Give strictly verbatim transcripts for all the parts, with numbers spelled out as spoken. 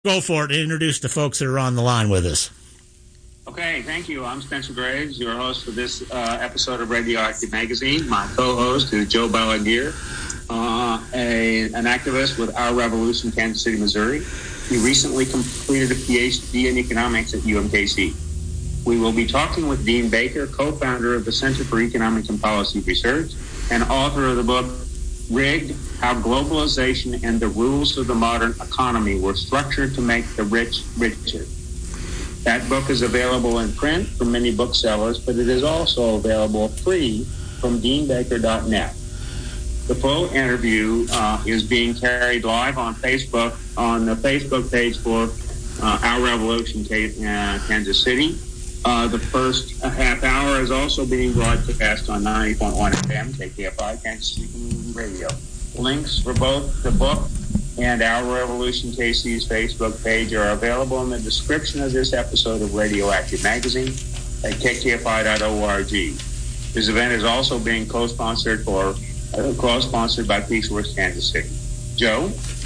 Go for it. Introduce the folks that are on the line with us. Okay, thank you. I'm Spencer Graves, your host for this uh, episode of Radioactive Magazine. My co-host is Joe Balaguer, uh, a, an activist with Our Revolution, Kansas City, Missouri. He recently completed a P H D in economics at U M K C. We will be talking with Dean Baker, co-founder of the Center for Economics and Policy Research and author of the book Rigged: How Globalization and the Rules of the Modern Economy Were Structured to Make the Rich Richer. That book is available in print from many booksellers, but it is also available free from dean baker dot net. The full interview uh, is being carried live on Facebook, on the Facebook page for uh, Our Revolution, uh, Kansas City. Uh, the first half hour is also being broadcast on ninety point one F M, K K F I, Kansas City Radio. Links for both the book and Our Revolution K C's Facebook page are available in the description of this episode of Radioactive Magazine at K K F I dot org. This event is also being co-sponsored for uh, co-sponsored by Peaceworks Kansas City. Joe?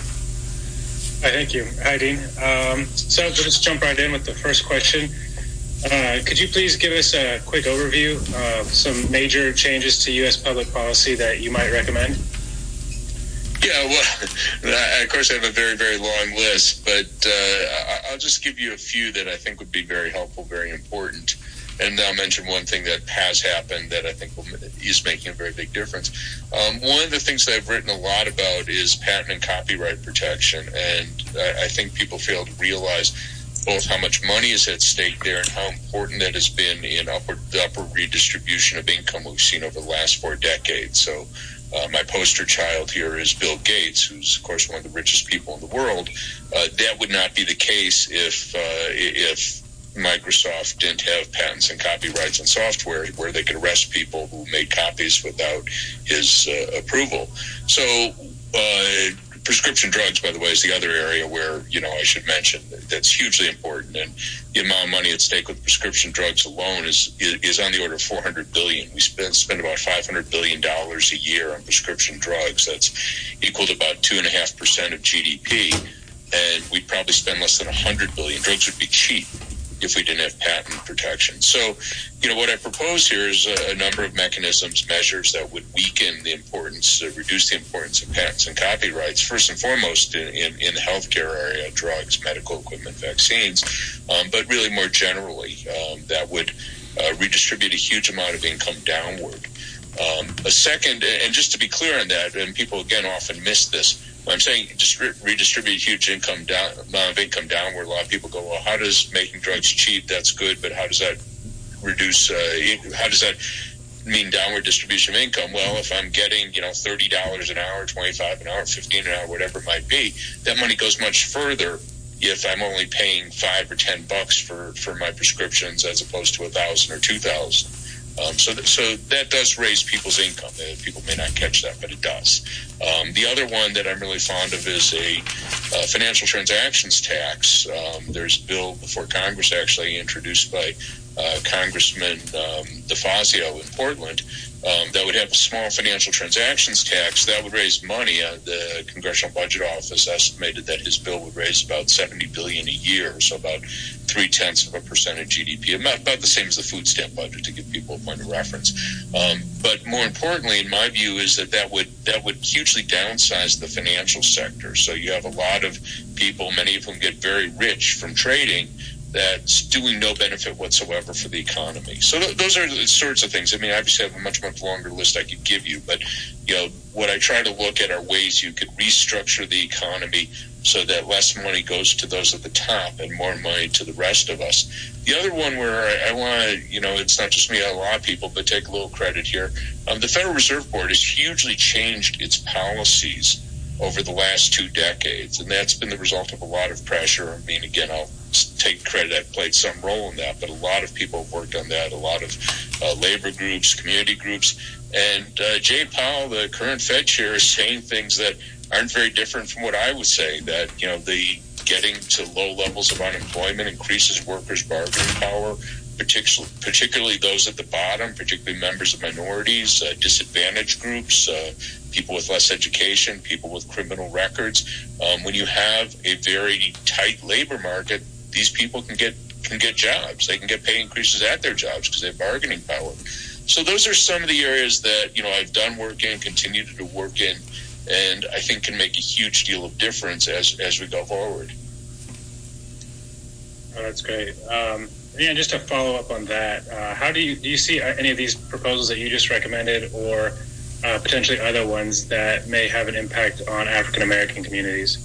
Hi, thank you. Hi, Dean. Um, so we'll just jump right in with the first question. Uh, could you please give us a quick overview of some major changes to U S public policy that you might recommend? Yeah, well, of course I have a very, very long list, but uh, I'll just give you a few that I think would be very helpful, very important. And I'll mention one thing that has happened that I think will, is making a very big difference. Um, one of the things that I've written a lot about is patent and copyright protection, and I, I think people fail to realize both how much money is at stake there and how important that has been in upward, the upward redistribution of income we've seen over the last four decades. So uh, my poster child here is Bill Gates, who's, of course, one of the richest people in the world. Uh, that would not be the case if uh, if Microsoft didn't have patents and copyrights on software where they could arrest people who made copies without his uh, approval. So uh prescription drugs, by the way, is the other area where, you know, I should mention that's hugely important. And the amount of money at stake with prescription drugs alone is is on the order of four hundred billion dollars. We spend, spend about five hundred billion dollars a year on prescription drugs. That's equal to about two point five percent of G D P. And we'd probably spend less than one hundred billion dollars. Drugs would be cheap if we didn't have patent protection. So, you know, what I propose here is a, a number of mechanisms, measures that would weaken the importance, uh, reduce the importance of patents and copyrights, first and foremost in, in, in the healthcare area, drugs, medical equipment, vaccines, um, but really more generally, um, that would uh, redistribute a huge amount of income downward. Um, a second, and just to be clear on that, and people again often miss this, when I'm saying just re- redistribute huge income down, amount of income downward, a lot of people go, well, how does making drugs cheap? That's good, but how does that reduce, uh, how does that mean downward distribution of income? Well, if I'm getting, you know, thirty dollars an hour, twenty-five dollars an hour, fifteen dollars an hour, whatever it might be, that money goes much further if I'm only paying five or ten bucks for, for my prescriptions as opposed to a thousand or two thousand. Um, so, th- so that does raise people's income. Uh, people may not catch that, but it does. Um, the other one that I'm really fond of is a uh, financial transactions tax. Um, there's a bill before Congress actually introduced by uh, Congressman um, DeFazio in Portland um, that would have a small financial transactions tax that would raise money. Uh, the Congressional Budget Office estimated that his bill would raise about seventy billion dollars a year, so about three tenths of a percent of G D P, about, about the same as the food stamp budget, to give people a point of reference. Um, but more importantly, in my view, is that that would that would hugely downsize the financial sector. So you have a lot of people, many of whom get very rich from trading, that's doing no benefit whatsoever for the economy. So th- those are the sorts of things. I mean, obviously I have a much, much longer list I could give you, but, you know, what I try to look at are ways you could restructure the economy so that less money goes to those at the top and more money to the rest of us. The other one where I, I want to, you know, it's not just me, a lot of people, but take a little credit here. Um, the Federal Reserve Board has hugely changed its policies over the last two decades, and that's been the result of a lot of pressure. I mean, again, I'll take credit, I've played some role in that, but a lot of people have worked on that, a lot of uh, labor groups, community groups, and uh, Jay Powell, the current Fed chair, is saying things that aren't very different from what I would say, that, you know, the getting to low levels of unemployment increases workers' bargaining power, particularly, particularly those at the bottom, particularly members of minorities, uh, disadvantaged groups, uh, people with less education, people with criminal records. Um, when you have a very tight labor market, these people can get can get jobs. They can get pay increases at their jobs because they have bargaining power. So those are some of the areas that, you know, I've done work in, continue to do work in, and I think can make a huge deal of difference as as we go forward. Oh, that's great. Um, yeah, just to follow up on that, uh, how do you do you see any of these proposals that you just recommended, or uh, potentially other ones that may have an impact on African American communities?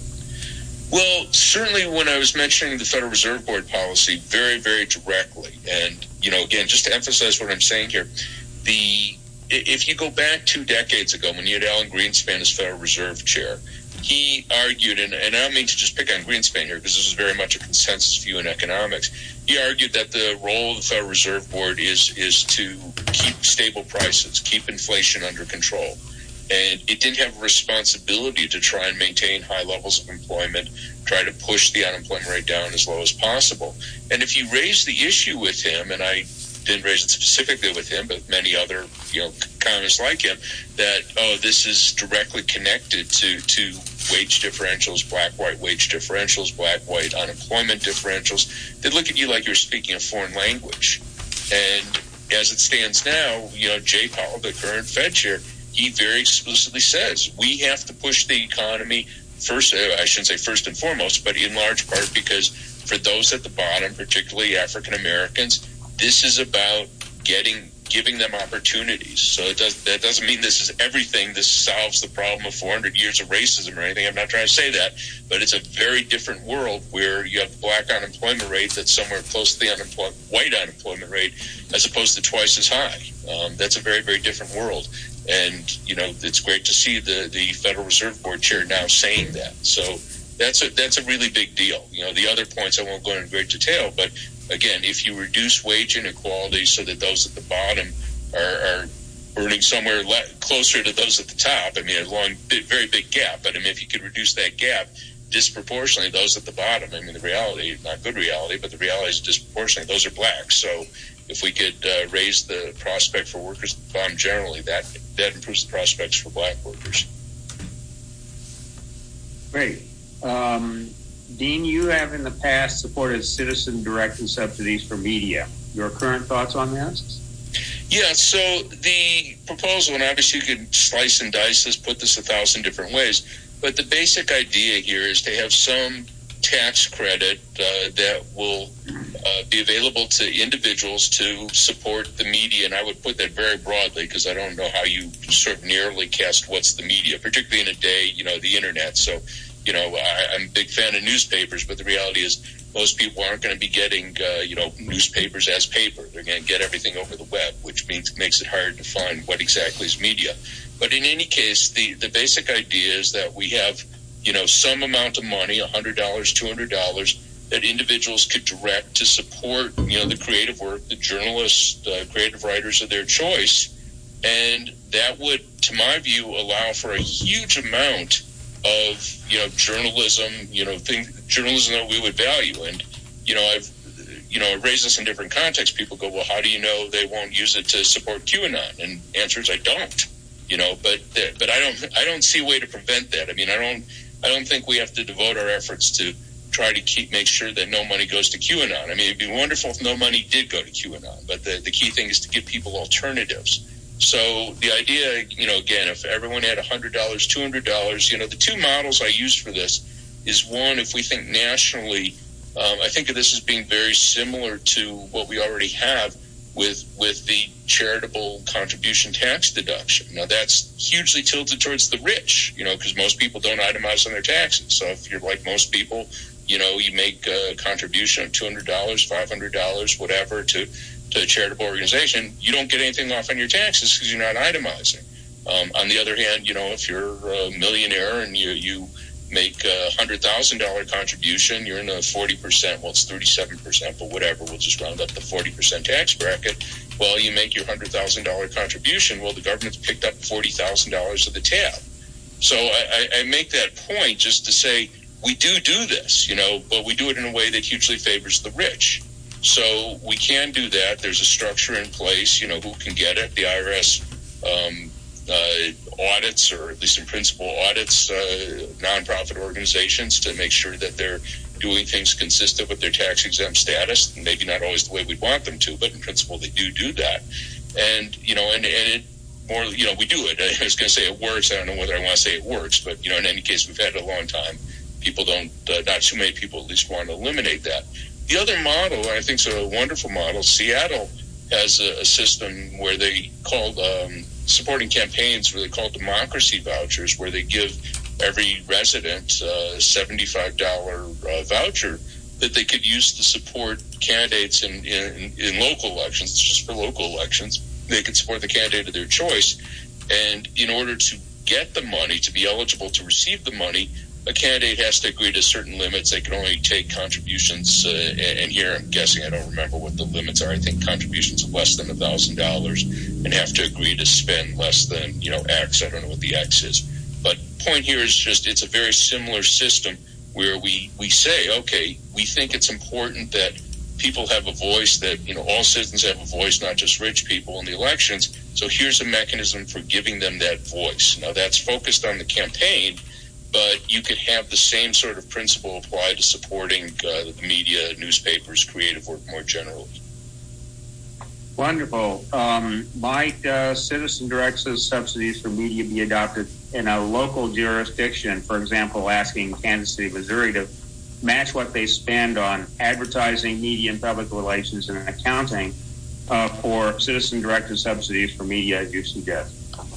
Well, certainly when I was mentioning the Federal Reserve Board policy very, very directly, and, you know, again, just to emphasize what I'm saying here, the if you go back two decades ago when you had Alan Greenspan as Federal Reserve Chair, he argued, and, and I don't mean to just pick on Greenspan here because this is very much a consensus view in economics, he argued that the role of the Federal Reserve Board is is to keep stable prices, keep inflation under control. And it didn't have a responsibility to try and maintain high levels of employment, try to push the unemployment rate down as low as possible. And if you raise the issue with him, and I didn't raise it specifically with him, but many other, you know, economists like him, that, oh, this is directly connected to, to wage differentials, black-white wage differentials, black-white unemployment differentials, they look at you like you're speaking a foreign language. And as it stands now, you know, Jay Powell, the current Fed chair, he very explicitly says we have to push the economy first, I shouldn't say first and foremost, but in large part because for those at the bottom, particularly African Americans, this is about getting, giving them opportunities. So it does, that doesn't mean this is everything. This solves the problem of four hundred years of racism or anything. I'm not trying to say that, but it's a very different world where you have the black unemployment rate that's somewhere close to the unemployment, white unemployment rate as opposed to twice as high. Um, that's a very, very different world. And, you know, it's great to see the, the Federal Reserve Board chair now saying that. So that's a, that's a really big deal. You know, the other points I won't go into great detail, but again, if you reduce wage inequality so that those at the bottom are, are earning somewhere le- closer to those at the top, I mean, a long, very big gap, but I mean, if you could reduce that gap disproportionately, those at the bottom, I mean, the reality, not good reality, but the reality is disproportionately, those are black. So if we could uh, raise the prospect for workers at the bottom generally, that, that improves the prospects for black workers. Great. Um, Dean, you have in the past supported citizen-directed subsidies for media. Your current thoughts on this? Yeah, so the proposal, and obviously you can slice and dice this, put this a thousand different ways, but the basic idea here is to have some tax credit uh, that will uh, be available to individuals to support the media. And I would put that very broadly because I don't know how you sort of narrowly cast what's the media, particularly in a day, you know, the internet. So, you know, I, I'm a big fan of newspapers, but the reality is most people aren't going to be getting, uh, you know, newspapers as paper. They're going to get everything over the web, which means makes it hard to find what exactly is media. But in any case, the, the basic idea is that we have, you know, some amount of money, one hundred dollars, two hundred dollars, that individuals could direct to support, you know, the creative work, the journalists, uh, creative writers of their choice. And that would, to my view, allow for a huge amount of, you know, journalism, you know, thing, journalism that we would value. And, you know, I've, you know, I raise this in different contexts. People go, well, how do you know they won't use it to support QAnon? And the answer is I don't, you know, but, but I don't, I don't see a way to prevent that. I mean, I don't, I don't think we have to devote our efforts to try to keep, make sure that no money goes to QAnon. I mean, it'd be wonderful if no money did go to QAnon, but the, the key thing is to give people alternatives. So the idea, you know, again, if everyone had one hundred dollars, two hundred dollars, you know, the two models I use for this is one, if we think nationally, um, I think of this as being very similar to what we already have with with the charitable contribution tax deduction. Now, that's hugely tilted towards the rich, you know, because most people don't itemize on their taxes. So if you're like most people, you know, you make a contribution of two hundred dollars, five hundred dollars, whatever, to to a charitable organization, you don't get anything off on your taxes because you're not itemizing. Um, on the other hand, you know, if you're a millionaire and you, you make a one hundred thousand dollars contribution, you're in a forty percent, well, it's thirty-seven percent, but whatever, we'll just round up the forty percent tax bracket. Well, you make your one hundred thousand dollars contribution, well, the government's picked up forty thousand dollars of the tab. So I, I make that point just to say we do do this, you know, but we do it in a way that hugely favors the rich. So we can do that. There's a structure in place, you know, who can get it. The I R S um, uh, audits, or at least in principle audits, uh, nonprofit organizations to make sure that they're doing things consistent with their tax-exempt status. Maybe not always the way we'd want them to, but in principle they do do that. And, you know, and, and it more, you know, we do it. I was going to say it works. I don't know whether I want to say it works, but, you know, in any case, we've had it a long time. People don't, uh, not too many people at least want to eliminate that. The other model, I think is a wonderful model, Seattle has a, a system where they called um, supporting campaigns, where they call democracy vouchers, where they give every resident a seventy-five dollars uh, voucher that they could use to support candidates in, in, in local elections. It's just for local elections. They could support the candidate of their choice. And in order to get the money, to be eligible to receive the money, a candidate has to agree to certain limits. They can only take contributions, uh, and here I'm guessing, I don't remember what the limits are. I think contributions of less than one thousand dollars, and have to agree to spend less than, you know, X. I don't know what the X is. But point here is just it's a very similar system where we, we say, okay, we think it's important that people have a voice, that, you know, all citizens have a voice, not just rich people in the elections. So here's a mechanism for giving them that voice. Now, that's focused on the campaign, but you could have the same sort of principle apply to supporting uh, the media, newspapers, creative work more generally. Wonderful. Um, might uh, citizen direct subsidies for media be adopted in a local jurisdiction? For example, asking Kansas City, Missouri to match what they spend on advertising, media, and public relations and accounting uh, for citizen directed subsidies for media, as you suggest.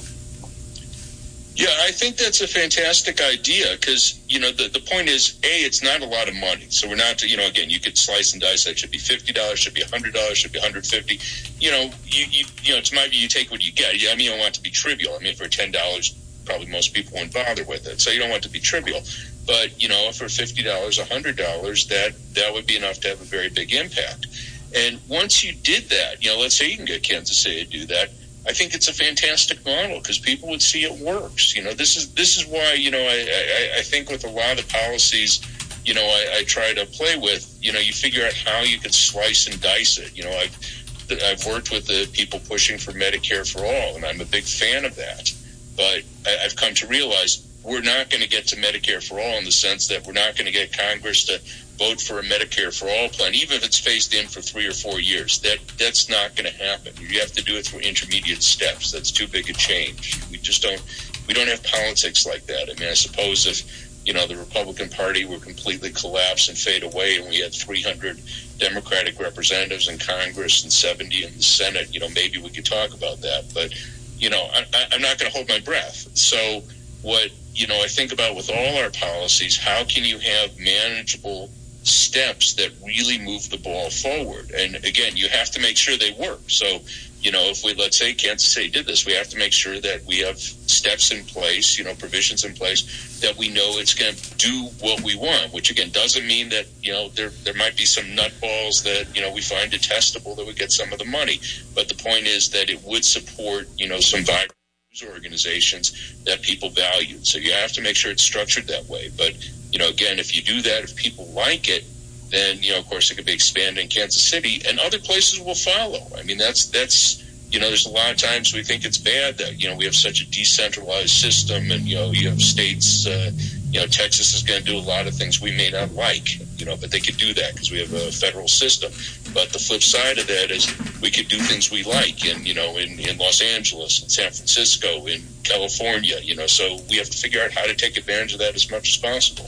Yeah, I think that's a fantastic idea because, you know, the, the point is, A, it's not a lot of money. So we're not, you know, again, you could slice and dice that. Should be fifty dollars, should be one hundred dollars, should be one hundred fifty dollars. You know, you, you, you know, it's my view, you take what you get. I mean, you don't want it to be trivial. I mean, for ten dollars, probably most people won't bother with it. So you don't want it to be trivial. But, you know, for fifty dollars, one hundred dollars, that, that would be enough to have a very big impact. And once you did that, you know, let's say you can get Kansas City to do that, I think it's a fantastic model because people would see it works. You know, this is this is why, you know, I, I, I think with a lot of policies, you know, I, I try to play with, you know, you figure out how you can slice and dice it. You know, I've, I've worked with the people pushing for Medicare for all, and I'm a big fan of that. But I, I've come to realize we're not going to get to Medicare for all in the sense that we're not going to get Congress to vote for a Medicare for all plan, even if it's phased in for three or four years. That that's not going to happen. You have to do it through intermediate steps. That's too big a change. We just don't we don't have politics like that. I mean, I suppose if, you know, the Republican Party were completely collapse and fade away and we had three hundred Democratic representatives in Congress and seventy in the Senate, you know, maybe we could talk about that. But, you know, I, I'm not going to hold my breath. So what, you know, I think about with all our policies, how can you have manageable steps that really move the ball forward? And again, you have to make sure they work. So, you know, if we, let's say Kansas City did this, we have to make sure that we have steps in place, you know, provisions in place that we know it's going to do what we want, which again doesn't mean that, you know, there there might be some nutballs that, you know, we find detestable that would get some of the money. But the point is that it would support, you know, some vibrant organizations that people value. So you have to make sure it's structured that way. But, you know, again, if you do that, if people like it, then, you know, of course, it could be expanded in Kansas City and other places will follow. I mean, that's, that's, you know, there's a lot of times we think it's bad that, you know, we have such a decentralized system and, you know, you have states, uh, you know, Texas is going to do a lot of things we may not like, you know, but they could do that because we have a federal system. But the flip side of that is we could do things we like in, you know, in, in Los Angeles, in San Francisco, in California, you know, so we have to figure out how to take advantage of that as much as possible.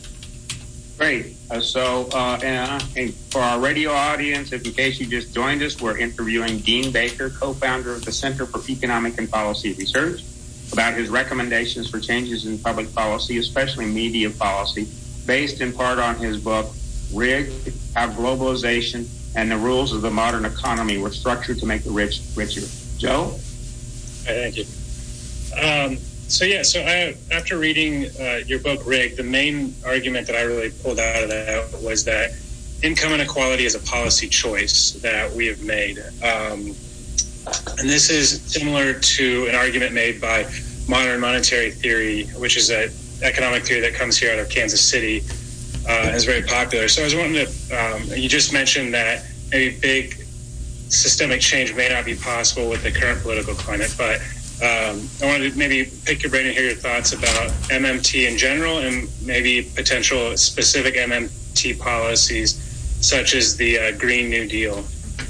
Great. Uh, so uh, and, and for our radio audience, if in case you just joined us, we're interviewing Dean Baker, co-founder of the Center for Economic and Policy Research, about his recommendations for changes in public policy, especially media policy, based in part on his book, Rigged: How Globalization and the Rules of the Modern Economy Were Structured to Make the Rich Richer. Joe? Hey, thank you. Um, so, yeah, so I, after reading uh, your book, Rigged, the main argument that I really pulled out of that was that income inequality is a policy choice that we have made. Um, and this is similar to an argument made by modern monetary theory, which is an economic theory that comes here out of Kansas City uh, and is very popular. So I was wanting to, um, you just mentioned that maybe big systemic change may not be possible with the current political climate, but um, I wanted to maybe pick your brain and hear your thoughts about M M T in general and maybe potential specific M M T policies such as the uh, Green New Deal.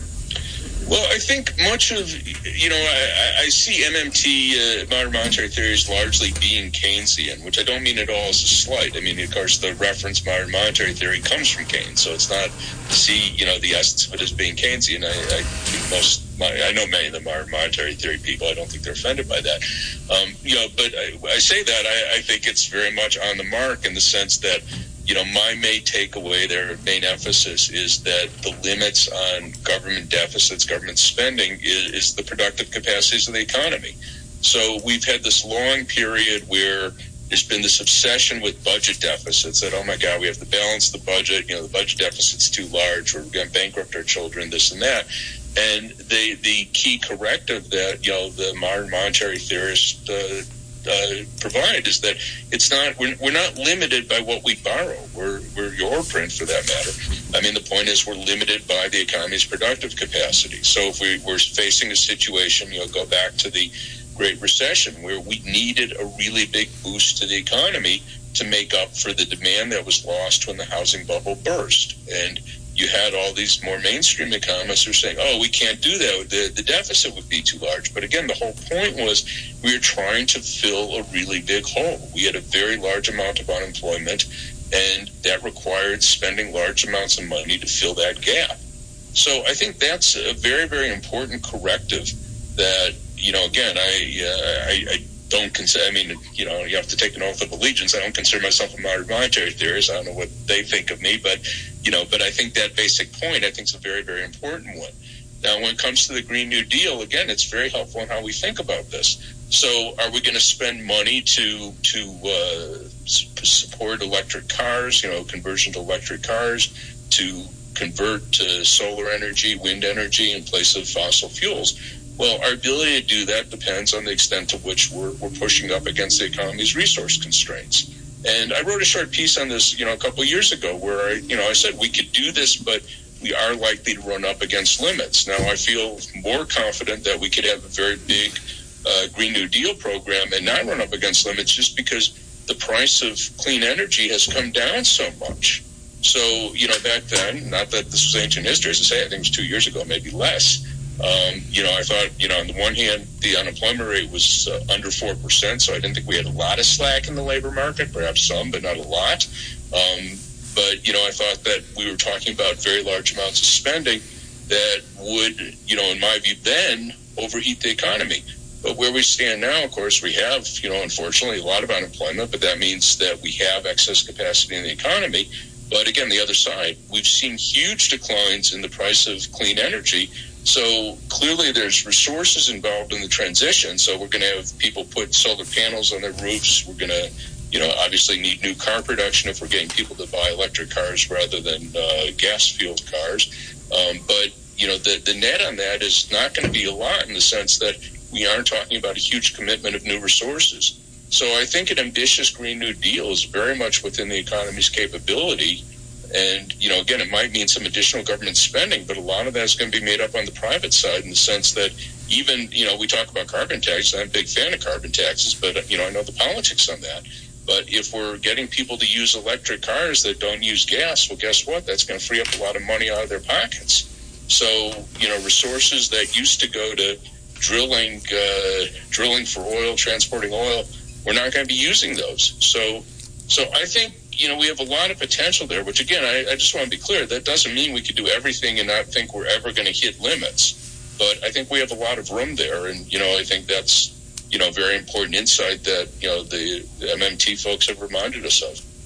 Well, I think much of, you know, I, I see M M T, uh, modern monetary theory, as largely being Keynesian, which I don't mean at all as a slight. I mean, of course, the reference modern monetary theory comes from Keynes, so it's not to see, you know, the essence of it as being Keynesian. I, I think most, I know many of the modern monetary theory people, I don't think they're offended by that. Um, you know, but I, I say that, I, I think it's very much on the mark in the sense that, you know, my main takeaway, their main emphasis is that the limits on government deficits, government spending, is, is the productive capacities of the economy. So we've had this long period where there's been this obsession with budget deficits that, oh my God, we have to balance the budget. You know, the budget deficit's too large. We're going to bankrupt our children, this and that. And the the key corrective that, you know, the modern monetary theorists uh, Uh, provide is that it's not we're, we're not limited by what we borrow. We're we're your print for that matter. I mean, the point is we're limited by the economy's productive capacity. So if we, we're facing a situation, you know, go back to the Great Recession where we needed a really big boost to the economy to make up for the demand that was lost when the housing bubble burst. And you had all these more mainstream economists who were saying, oh, we can't do that. The, the deficit would be too large. But again, the whole point was we were trying to fill a really big hole. We had a very large amount of unemployment, and that required spending large amounts of money to fill that gap. So I think that's a very, very important corrective that, you know, again, I, uh, I, I don't consider, I mean, you know, you have to take an oath of allegiance. I don't consider myself a modern monetary theorist. I don't know what they think of me, but, you know, but I think that basic point, I think, is a very, very important one. Now, when it comes to the Green New Deal, again, it's very helpful in how we think about this. So are we going to spend money to to uh, support electric cars, you know, conversion to electric cars, to convert to solar energy, wind energy in place of fossil fuels? Well, our ability to do that depends on the extent to which we're, we're pushing up against the economy's resource constraints. And I wrote a short piece on this, you know, a couple of years ago where, I, you know, I said we could do this, but we are likely to run up against limits. Now, I feel more confident that we could have a very big uh, Green New Deal program and not run up against limits just because the price of clean energy has come down so much. So, you know, back then, not that this was ancient history, as I say, I think it was two years ago, maybe less. Um, you know, I thought, you know, on the one hand, the unemployment rate was uh, under four percent, so I didn't think we had a lot of slack in the labor market, perhaps some, but not a lot. Um, but, you know, I thought that we were talking about very large amounts of spending that would, you know, in my view, then overheat the economy. But where we stand now, of course, we have, you know, unfortunately, a lot of unemployment, but that means that we have excess capacity in the economy. But again, the other side, we've seen huge declines in the price of clean energy. So clearly there's resources involved in the transition. So we're going to have people put solar panels on their roofs. We're going to, you know, obviously need new car production if we're getting people to buy electric cars rather than uh, gas-fueled cars. Um, but, you know, the, the net on that is not going to be a lot in the sense that we aren't talking about a huge commitment of new resources. So I think an ambitious Green New Deal is very much within the economy's capability. And, you know, again, it might mean some additional government spending, but a lot of that is going to be made up on the private side in the sense that even, you know, we talk about carbon taxes. I'm a big fan of carbon taxes, but, you know, I know the politics on that. But if we're getting people to use electric cars that don't use gas, well, guess what? That's going to free up a lot of money out of their pockets. So, you know, resources that used to go to drilling, uh, drilling for oil, transporting oil, we're not going to be using those. So, so I think, you know, we have a lot of potential there, which, again, I, I just want to be clear, that doesn't mean we could do everything and not think we're ever going to hit limits. But I think we have a lot of room there. And, you know, I think that's, you know, very important insight that, you know, the, the M M T folks have reminded us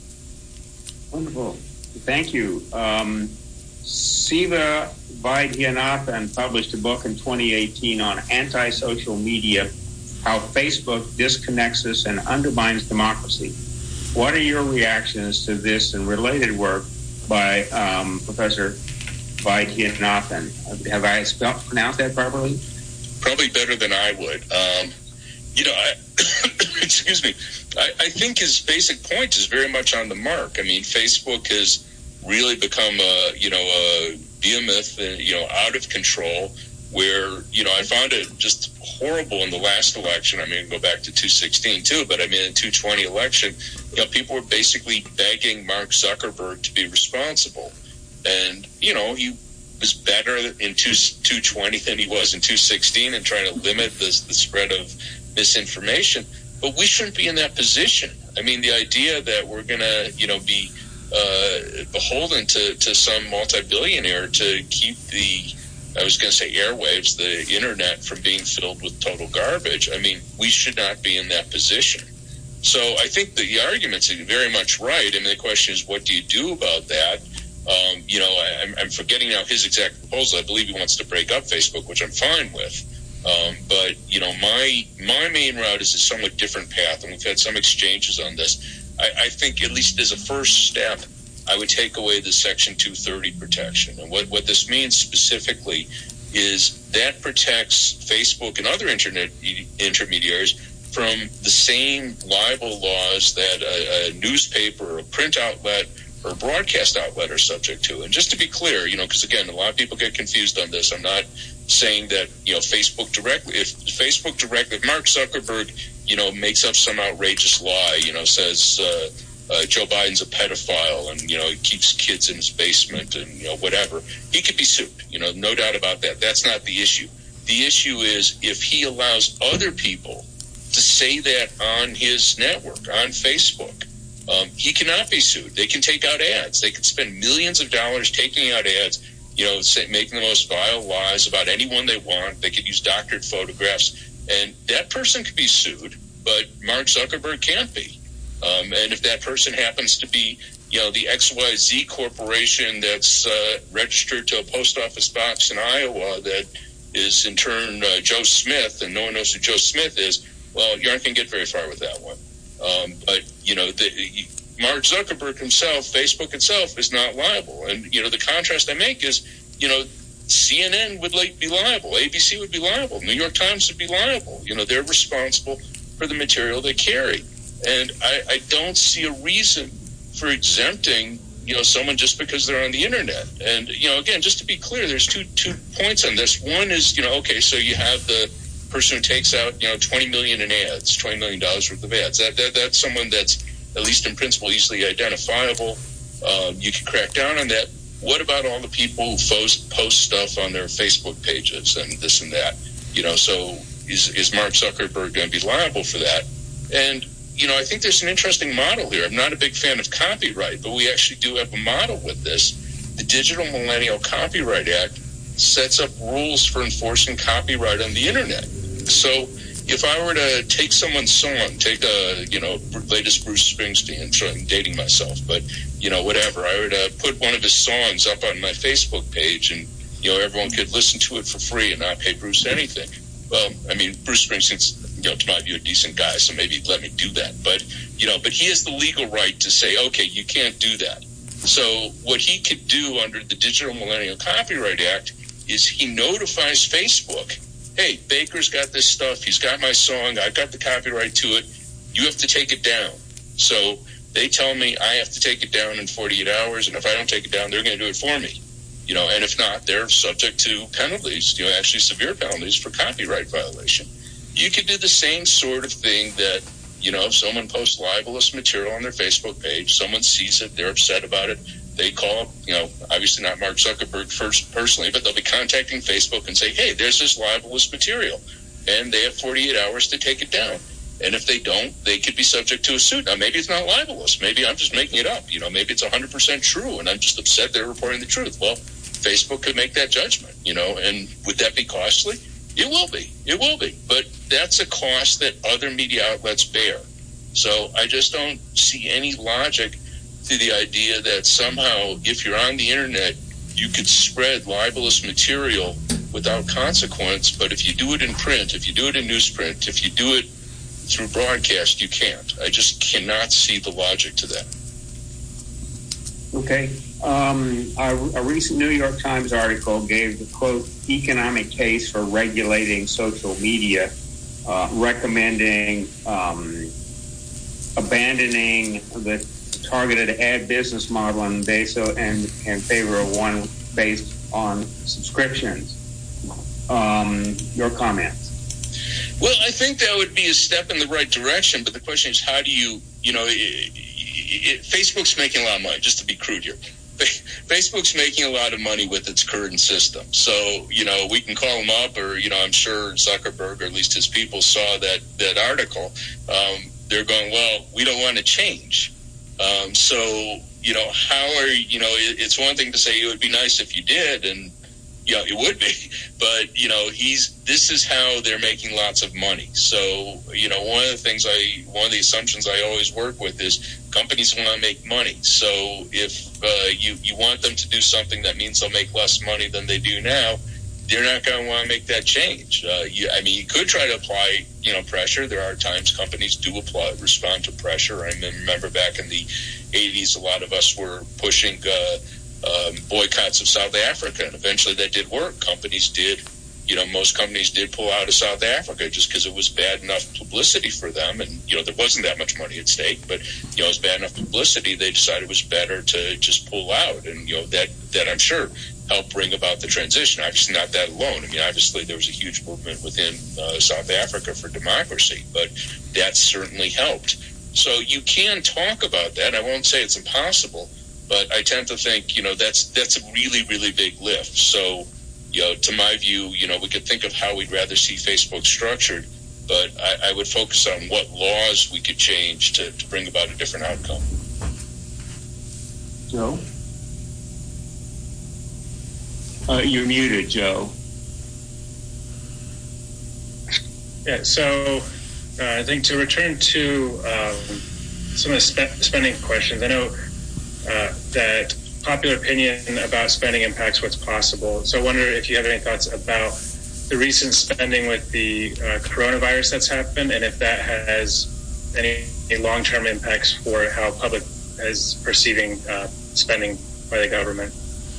of. Wonderful. Thank you. Um, Siva Vaidyanathan published a book in twenty eighteen on anti-social media, how Facebook disconnects us and undermines democracy. What are your reactions to this and related work by um, Professor Vaidyanathan? Have I spelled, pronounced that properly? Probably better than I would. Um, you know, I, excuse me, I, I think his basic point is very much on the mark. I mean, Facebook has really become a, you know, a be a myth, and, you know, out of control, where, you know, I found it just horrible in the last election. I mean, go back to two sixteen too, but I mean, in two twenty election, you know, people were basically begging Mark Zuckerberg to be responsible. And, you know, he was better in two twenty than he was in two sixteen and trying to limit this, the spread of misinformation. But we shouldn't be in that position. I mean, the idea that we're going to, you know, be uh, beholden to, to some multi-billionaire to keep the, I was going to say airwaves, the internet, from being filled with total garbage. I mean, we should not be in that position. So I think the argument's very much right. I mean, the question is, what do you do about that? Um, you know, I, I'm, I'm forgetting now his exact proposal. I believe he wants to break up Facebook, which I'm fine with. Um, but, you know, my my main route is a somewhat different path, and we've had some exchanges on this. I, I think, at least as a first step, I would take away the Section two thirty protection. And what, what this means specifically is that protects Facebook and other internet intermediaries from the same libel laws that a, a newspaper or a print outlet or a broadcast outlet are subject to. And just to be clear, you know, because, again, a lot of people get confused on this. I'm not saying that, you know, Facebook directly, if Facebook directly, if Mark Zuckerberg, you know, makes up some outrageous lie, you know, says uh, uh, Joe Biden's a pedophile and, you know, he keeps kids in his basement and, you know, whatever, he could be sued, you know, no doubt about that. That's not the issue. The issue is if he allows other people to say that on his network, on Facebook, um, he cannot be sued. They can take out ads. They can spend millions of dollars taking out ads, you know, say, making the most vile lies about anyone they want. They could use doctored photographs, and that person could be sued, but Mark Zuckerberg can't be. Um, and if that person happens to be, you know, the X Y Z corporation that's uh, registered to a post office box in Iowa that is in turn uh, Joe Smith, and no one knows who Joe Smith is, well, you aren't going to get very far with that one. Um, but, you know, the, Mark Zuckerberg himself, Facebook itself, is not liable. And, you know, the contrast I make is, you know, C N N would be liable. A B C would be liable. New York Times would be liable. You know, they're responsible for the material they carry. And I, I don't see a reason for exempting, you know, someone just because they're on the internet. And, you know, again, just to be clear, there's two two points on this. One is, you know, okay, so you have the person who takes out, you know, twenty million in ads, twenty million dollars worth of ads. That, that that's someone that's, at least in principle, easily identifiable. Um, you can crack down on that. What about all the people who post, post stuff on their Facebook pages and this and that? You know, so is, is Mark Zuckerberg going to be liable for that? And, you know, I think there's an interesting model here. I'm not a big fan of copyright, but we actually do have a model with this. The Digital Millennial Copyright Act sets up rules for enforcing copyright on the internet. So if I were to take someone's song, take a, you know, latest Bruce Springsteen, I'm dating myself, but, you know, whatever, I would uh, put one of his songs up on my Facebook page and, you know, everyone could listen to it for free and not pay Bruce anything. Well, I mean, Bruce Springsteen's, you know, to my view, a decent guy, so maybe he'd let me do that. But, you know, but he has the legal right to say, okay, you can't do that. So what he could do under the Digital Millennial Copyright Act is he notifies Facebook, hey, Baker's got this stuff, he's got my song, I've got the copyright to it, you have to take it down. So they tell me I have to take it down in forty-eight hours, and if I don't take it down, they're going to do it for me. You know, and if not, they're subject to penalties, you know, actually severe penalties for copyright violation. You could do the same sort of thing that, you know, if someone posts libelous material on their Facebook page, someone sees it, they're upset about it, they call, you know, obviously not Mark Zuckerberg first personally, but they'll be contacting Facebook and say, hey, there's this libelous material, and they have forty-eight hours to take it down. And if they don't, they could be subject to a suit. Now, maybe it's not libelous. Maybe I'm just making it up. You know, maybe it's one hundred percent true, and I'm just upset they're reporting the truth. Well, Facebook could make that judgment, you know, and would that be costly? It will be. It will be. But that's a cost that other media outlets bear. So I just don't see any logic to the idea that somehow, if you're on the internet, you could spread libelous material without consequence. But if you do it in print, if you do it in newsprint, if you do it through broadcast, you can't. I just cannot see the logic to that. Okay. Um, a, a recent New York Times article gave the, quote, economic case for regulating social media, uh, recommending um, abandoning the targeted ad business model and, based, and in favor of one based on subscriptions. Um, your comments? Well, I think that would be a step in the right direction, but the question is, how do you, you know, it, it, Facebook's making a lot of money, just to be crude here. Facebook's making a lot of money with its current system. So, you know, we can call him up, or, you know, I'm sure Zuckerberg, or at least his people, saw that, that article. Um, they're going, well, we don't want to change. Um, so, you know, how are, you know, it, it's one thing to say it would be nice if you did, and, yeah, it would be. But, you know, he's, this is how they're making lots of money. So, you know, one of the things I, one of the assumptions I always work with is companies want to make money. So if uh, you, you want them to do something that means they'll make less money than they do now, they're not going to want to make that change. Uh, you, I mean, you could try to apply, you know, pressure. There are times companies do apply, respond to pressure. I remember back in the eighties, a lot of us were pushing uh, um, boycotts of South Africa, and eventually that did work. Companies did, you know, most companies did pull out of South Africa just because it was bad enough publicity for them. And, you know, there wasn't that much money at stake, but, you know, it was bad enough publicity. They decided it was better to just pull out. And, you know, that, that I'm sure helped bring about the transition. Obviously not that alone. I mean, obviously there was a huge movement within uh, South Africa for democracy, but that certainly helped. So you can talk about that. I won't say it's impossible, but I tend to think, you know, that's that's a really, really big lift. So, you know, to my view, you know, we could think of how we'd rather see Facebook structured, but I, I would focus on what laws we could change to, to bring about a different outcome. Joe? Uh, you're muted, Joe. Yeah, so uh, I think to return to um, some of the spe- spending questions, I know uh, that popular opinion about spending impacts what's possible. So I wonder if you have any thoughts about the recent spending with the uh, coronavirus that's happened, and if that has any, any long-term impacts for how public is perceiving uh, spending by the government.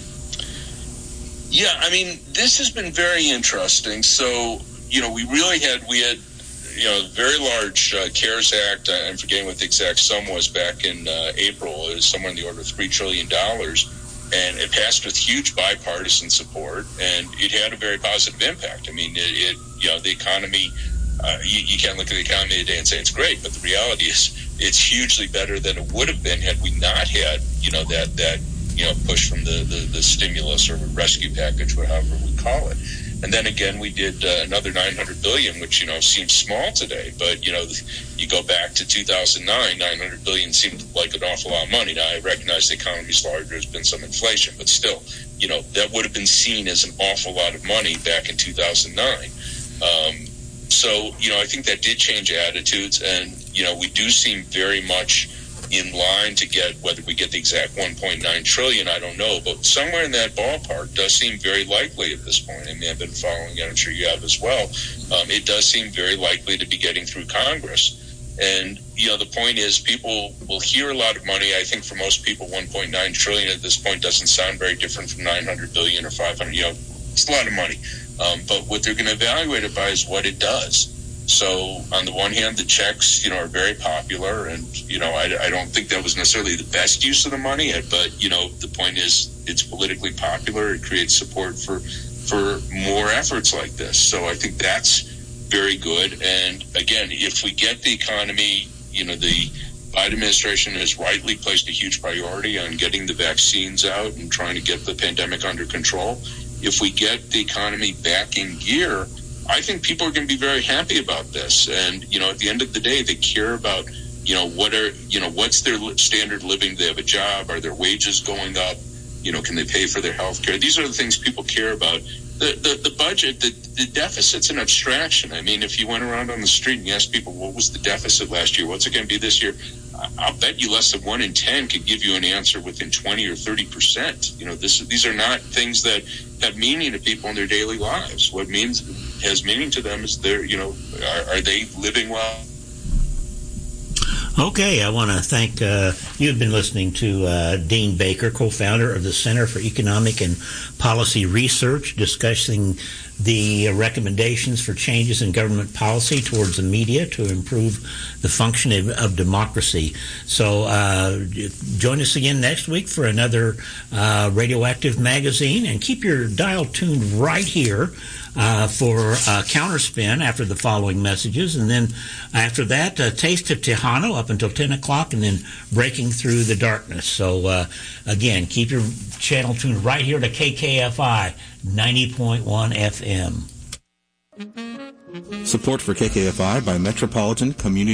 Yeah, I mean, this has been very interesting. So, you know, we really had, we had, you know, very large uh, CARES Act. I'm forgetting what the exact sum was back in uh, April. It was somewhere in the order of three trillion dollars. And it passed with huge bipartisan support, and it had a very positive impact. I mean, it, it you know, the economy, uh, you, you can't look at the economy today and say it's great, but the reality is it's hugely better than it would have been had we not had, you know, that, that, you know, push from the, the, the stimulus or rescue package, whatever we call it. And then again, we did uh, another nine hundred billion dollars, which, you know, seems small today. But, you know, you go back to two thousand nine, nine hundred billion dollars seemed like an awful lot of money. Now, I recognize the economy's larger. There's been some inflation. But still, you know, that would have been seen as an awful lot of money back in two thousand nine. Um, so, you know, I think that did change attitudes. And, you know, we do seem very much in line to get, whether we get the exact one point nine trillion dollars, I don't know, but somewhere in that ballpark does seem very likely at this point. I mean, I've been following it, I'm sure you have as well. Um, it does seem very likely to be getting through Congress. And, you know, the point is people will hear a lot of money. I think for most people, one point nine trillion dollars at this point doesn't sound very different from nine hundred billion dollars or five hundred, you know, it's a lot of money. Um, but what they're going to evaluate it by is what it does. So on the one hand, the checks, you know, are very popular, and, you know, I, I don't think that was necessarily the best use of the money, but, you know, the point is it's politically popular. It creates support for, for more efforts like this. So I think that's very good. And again, if we get the economy, you know, the Biden administration has rightly placed a huge priority on getting the vaccines out and trying to get the pandemic under control. If we get the economy back in gear, I think people are going to be very happy about this. And, you know, at the end of the day, they care about, you know, what are, you know, what's their standard living? Do they have a job? Are their wages going up? You know, can they pay for their health care? These are the things people care about. The, the, the budget, the, the deficit's an abstraction. I mean, if you went around on the street and you asked people, what was the deficit last year? What's it going to be this year? I'll bet you less than one in ten could give you an answer within twenty or thirty percent. You know, this, these are not things that have meaning to people in their daily lives. What means has meaning to them is they're, you know, are, are they living well? Okay, I want to thank uh, you've been listening to uh, Dean Baker, co-founder of the Center for Economic and Policy Research, discussing the recommendations for changes in government policy towards the media to improve the function of, of democracy. So uh, join us again next week for another uh, Radioactive Magazine, and keep your dial tuned right here Uh, for uh, Counterspin after the following messages, and then after that, uh, Taste of Tejano up until ten o'clock, and then Breaking Through the Darkness. So uh, again, keep your channel tuned right here to K K F I ninety point one F M. Support for K K F I by Metropolitan Community